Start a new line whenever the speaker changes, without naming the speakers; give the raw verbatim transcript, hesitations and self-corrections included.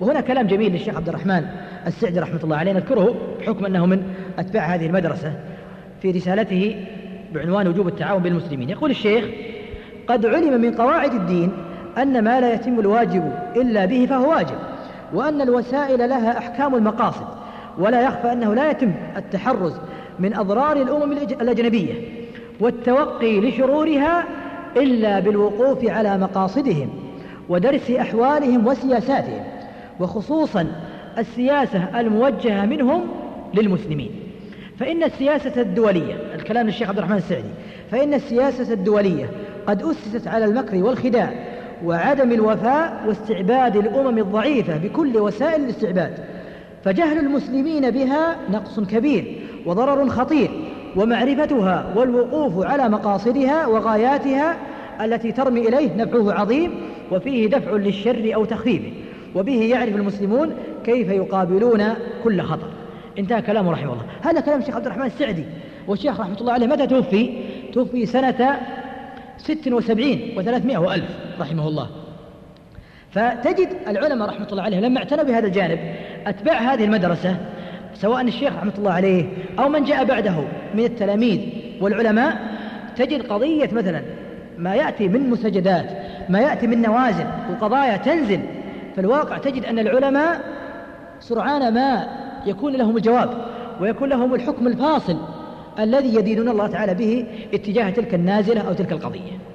وهنا كلام جميل للشيخ عبد الرحمن السعدي رحمة الله عليه نذكره بحكم أنه من أتباع هذه المدرسة في رسالته بعنوان وجوب التعاون بالمسلمين. يقول الشيخ: قد علم من قواعد الدين أن ما لا يتم الواجب إلا به فهو واجب، وأن الوسائل لها أحكام المقاصد، ولا يخفى أنه لا يتم التحرز من أضرار الأمم الأجنبية والتوقي لشرورها إلا بالوقوف على مقاصدهم ودرس أحوالهم وسياساتهم، وخصوصا السياسة الموجهة منهم للمسلمين. فإن السياسة الدولية، الكلام للشيخ عبد الرحمن السعدي، فإن السياسة الدولية قد أسست على المكر والخداع وعدم الوفاء واستعباد الأمم الضعيفة بكل وسائل الاستعباد، فجهل المسلمين بها نقص كبير وضرر خطير، ومعرفتها والوقوف على مقاصدها وغاياتها التي ترمي إليه نفعه عظيم، وفيه دفع للشر أو تخفيفه، وبه يعرف المسلمون كيف يقابلون كل خطر. انتهى كلامه رحمه الله. هذا كلام الشيخ عبد الرحمن السعدي، والشيخ رحمة الله عليه متى توفي؟ توفي سنة ست وسبعين وثلاثمائة وألف رحمه الله. فتجد العلماء رحمة الله عليه لما اعتنوا بهذا الجانب أتباع هذه المدرسة، سواء الشيخ رحمة الله عليه أو من جاء بعده من التلاميذ والعلماء، تجد قضية مثلا ما يأتي من مسجدات، ما يأتي من نوازل وقضايا تنزل في الواقع، تجد أن العلماء سرعان ما يكون لهم الجواب ويكون لهم الحكم الفاصل الذي يدينون الله تعالى به اتجاه تلك النازلة أو تلك القضية.